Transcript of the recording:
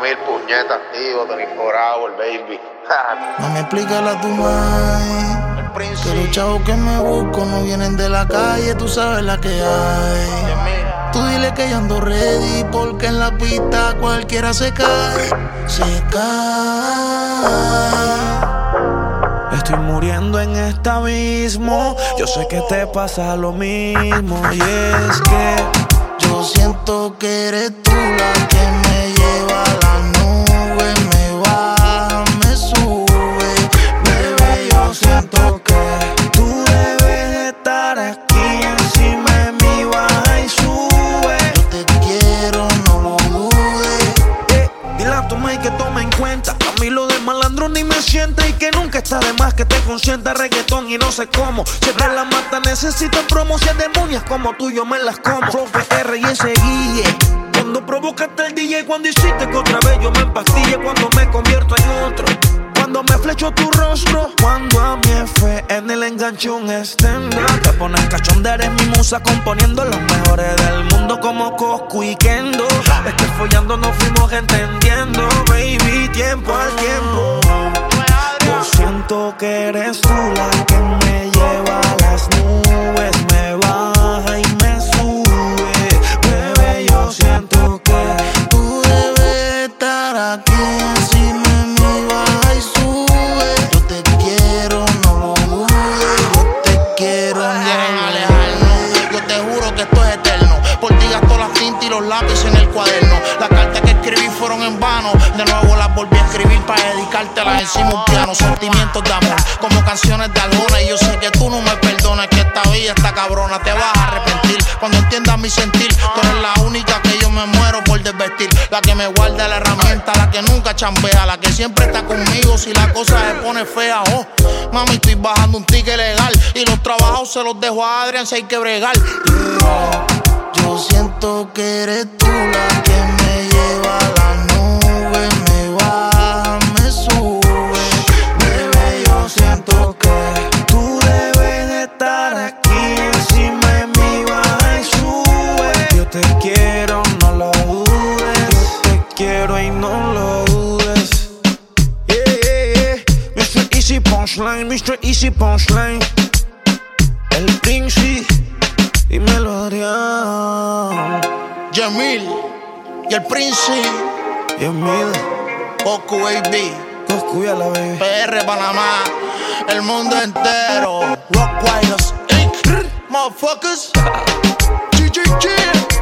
Yamil, puñeta, activo, Tony Power, baby. No me explica la tu mai, que los chavos que me busco no vienen de la calle, tú sabes la que hay. Tú dile que yo ando ready, porque en la pista cualquiera se cae. Se cae. Estoy muriendo en este abismo. Yo sé que te pasa lo mismo. Y es que yo siento que eres tú la que me lleva a la nube, me baja, me sube. Bebé, yo siento que tú debes estar aquí encima de mí, baja y sube. Yo te quiero, no lo dudes. Dile a tu mai que tome en cuenta. A mí lo de malandro ni me siente. Y que nunca está de más que te consienta reggaetón y no sé cómo. Si es de la mata necesito promo. Si es demonias como tú yo me las como. Flow PR y ese guille. Cuando provocaste el DJ, cuando hiciste que otra vez yo me empastille. Cuando me convierto en otro, cuando me flecho tu rostro. Cuando a mi F en el enganche un stand-up. Te pones cachonda, eres mi musa componiendo los mejores del mundo como Coscu y Kendo. Es que follando nos fuimos entendiendo, baby, tiempo al tiempo. Yo siento que eres tú la que me lleva a las nubes, me baja y me sube. Bebé, yo siento que tú debes estar aquí encima de mí, baja y sube. Yo te quiero, no lo dudes. Yo te quiero, no alejarnos. Yo te juro que esto es eterno. Por ti gasto la tinta y los lápices en el cuaderno. Las cartas que escribí fueron en vano. De nuevo las volví a escribir para dedicártelas encima un piano. Sentimientos de amor, como canciones de Arjona. Y yo sé que tú no me perdonas, que esta vida está cabrona. Te vas a arrepentir cuando entiendas mi sentir. Tú eres la única que yo me muero por desvestir. La que me guarda la herramienta, la que nunca chambea, la que siempre está conmigo si la cosa se pone fea. Oh, mami, estoy bajando un ticket legal y los trabajos se los dejo a Adrián si hay que bregar. Yo siento que eres tú la que me lleva a la nube, me baja, me sube. Bebé, yo siento que tú debes de estar aquí encima de mí, baja y sube. Yo te quiero, no lo dudes. Yo te quiero y no lo dudes. Yeah, yeah, yeah. Mr. Easy Punchline, Mr. Easy Punchline. El Príncipe y Melodian. Yamil y el Príncipe. Yamil, Coscu, baby. Coscu y a la baby. PR, Panamá, el mundo entero. Rockwilers, Inc. Motherfuckers. GGG.